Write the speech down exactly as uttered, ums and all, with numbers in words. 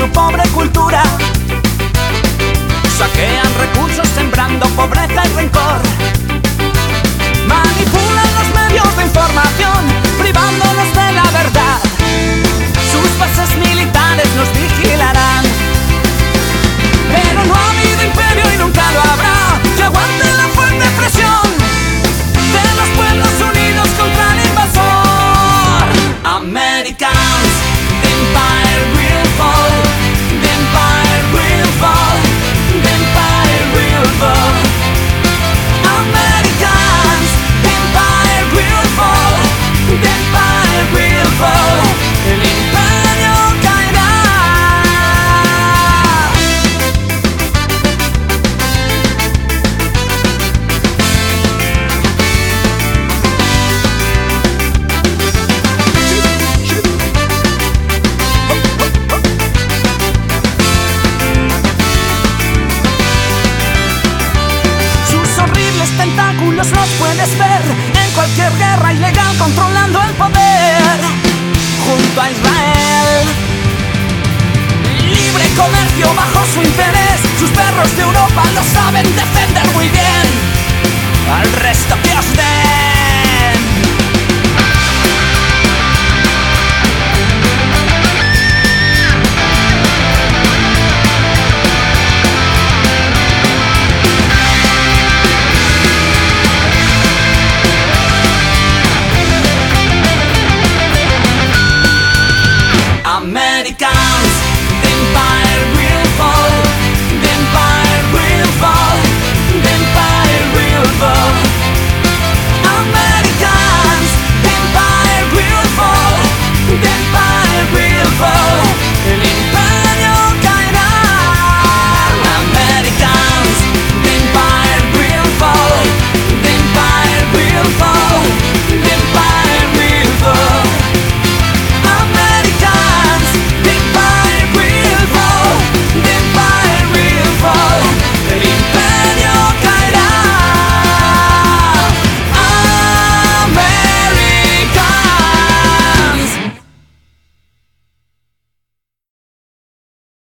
su pobre cultura. Saquean recursos sembrando pobreza y rencor. Manipulan los medios de información, privándonos de la verdad. Sus bases militares nos vigilarán. Pero no ha habido imperio y nunca lo habrá que aguante la fuerte presión de los pueblos unidos contra el invasor. Americans, the empire will fall. The empire will fall. The empire will fall. Americans, the empire will fall. The empire will fall. El imperio caerá. Sus horribles tentáculos los puedes ver en cualquier guerra ilegal, controlando el poder junto a Israel. Libre comercio bajo su interés. Sus perros de Europa lo saben defender muy bien. Al resto